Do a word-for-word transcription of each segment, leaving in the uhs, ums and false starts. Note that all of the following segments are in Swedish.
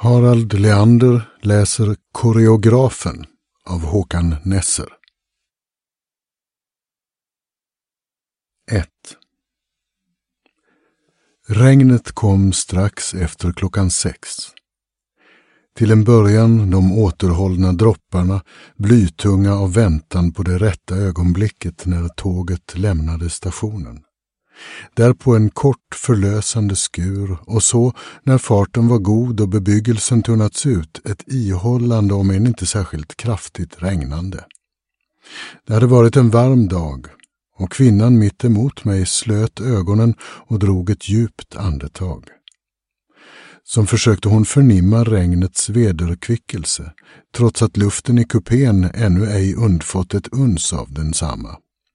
Harald Leander läser Koreografen av Håkan Nesser. ett. Regnet kom strax efter klockan sex. Till en början de återhållna dropparna, blytunga av väntan på det rätta ögonblicket när tåget lämnade stationen. Därpå en kort förlösande skur och så, när farten var god och bebyggelsen tunnats ut, ett ihållande om än inte särskilt kraftigt regnande. Det hade varit en varm dag och kvinnan mitt emot mig slöt ögonen och drog ett djupt andetag. Som försökte hon förnimma regnets vederkvickelse, trots att luften i kupén ännu ej undfått ett uns av densamma.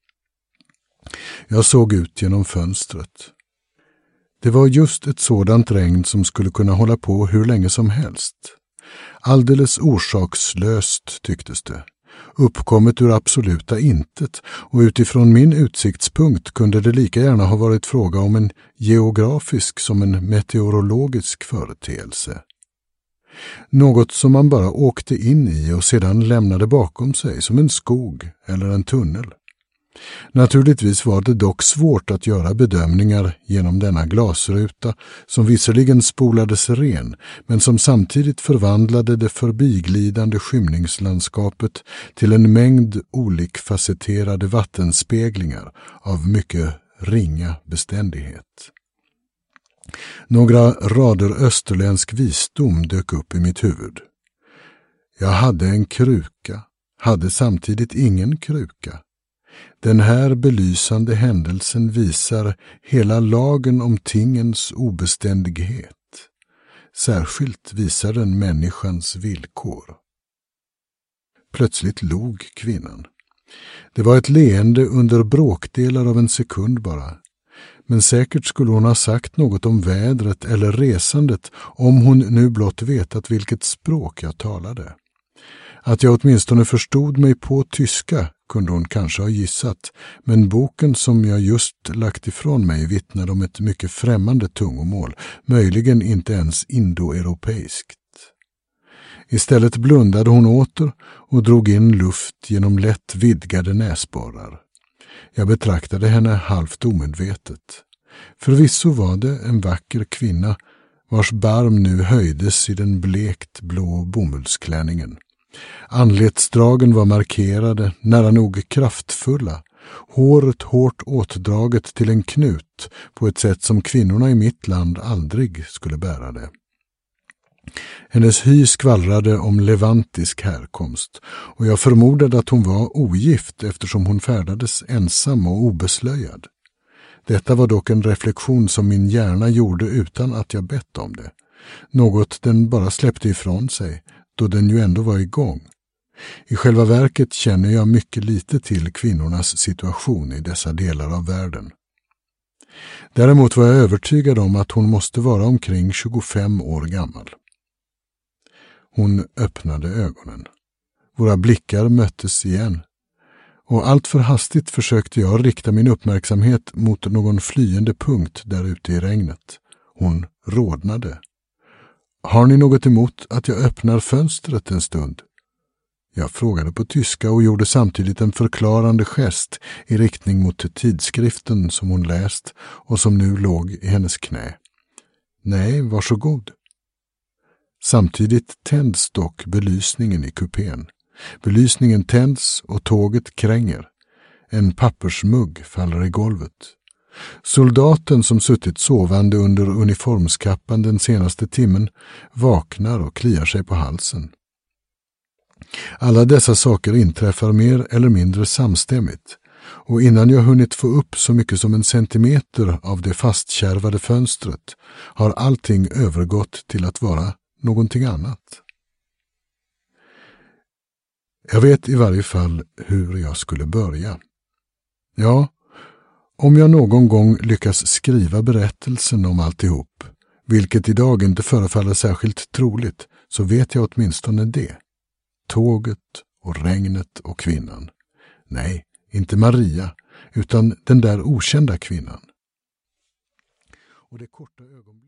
Jag såg ut genom fönstret. Det var just ett sådant regn som skulle kunna hålla på hur länge som helst. Alldeles orsakslöst tycktes det. Uppkommet ur absoluta intet, och utifrån min utsiktspunkt kunde det lika gärna ha varit fråga om en geografisk som en meteorologisk företeelse. Något som man bara åkte in i och sedan lämnade bakom sig som en skog eller en tunnel. Naturligtvis var det dock svårt att göra bedömningar genom denna glasruta som visserligen spolades ren men som samtidigt förvandlade det förbiglidande skymningslandskapet till en mängd olikfacetterade vattenspeglingar av mycket ringa beständighet. Några rader österländsk visdom dök upp i mitt huvud. Jag hade en kruka, hade samtidigt ingen kruka. Den här belysande händelsen visar hela lagen om tingens obeständighet. Särskilt visar den människans villkor. Plötsligt log kvinnan. Det var ett leende under bråkdelar av en sekund bara. Men säkert skulle hon ha sagt något om vädret eller resandet om hon nu blott vetat vilket språk jag talade. Att jag åtminstone förstod mig på tyska kunde hon kanske ha gissat, men boken som jag just lagt ifrån mig vittnade om ett mycket främmande tungomål, möjligen inte ens indoeuropeiskt. Istället blundade hon åter och drog in luft genom lätt vidgade näsborrar. Jag betraktade henne halvt omedvetet. Förvisso var det en vacker kvinna, vars barm nu höjdes i den blekt blå bomullsklänningen. Anletsdragen var markerade, nära nog kraftfulla, håret hårt åtdraget till en knut på ett sätt som kvinnorna i mitt land aldrig skulle bära det. Hennes hy skvallrade om levantisk härkomst, och jag förmodade att hon var ogift eftersom hon färdades ensam och obeslöjad. Detta var dock en reflektion som min hjärna gjorde utan att jag bett om det. Något den bara släppte ifrån sig, då den ju ändå var igång. I själva verket känner jag mycket lite till kvinnornas situation i dessa delar av världen. Däremot var jag övertygad om att hon måste vara omkring tjugofem år gammal. Hon öppnade ögonen. Våra blickar möttes igen. Och allt för hastigt försökte jag rikta min uppmärksamhet mot någon flyende punkt där ute i regnet. Hon rodnade. Har ni något emot att jag öppnar fönstret en stund? Jag frågade på tyska och gjorde samtidigt en förklarande gest i riktning mot tidskriften som hon läst och som nu låg i hennes knä. Nej, varsågod. Samtidigt tänds dock belysningen i kupén. Belysningen tänds och tåget kränger. En pappersmugg faller i golvet. Soldaten som suttit sovande under uniformskappan den senaste timmen vaknar och kliar sig på halsen. Alla dessa saker inträffar mer eller mindre samstämmigt, och innan jag hunnit få upp så mycket som en centimeter av det fastkärvade fönstret har allting övergått till att vara någonting annat. Jag vet i varje fall hur jag skulle börja. Ja, om jag någon gång lyckas skriva berättelsen om alltihop, vilket idag inte förefaller särskilt troligt, så vet jag åtminstone det. Tåget och regnet och kvinnan. Nej, inte Maria, utan den där okända kvinnan. Och det korta ögonblick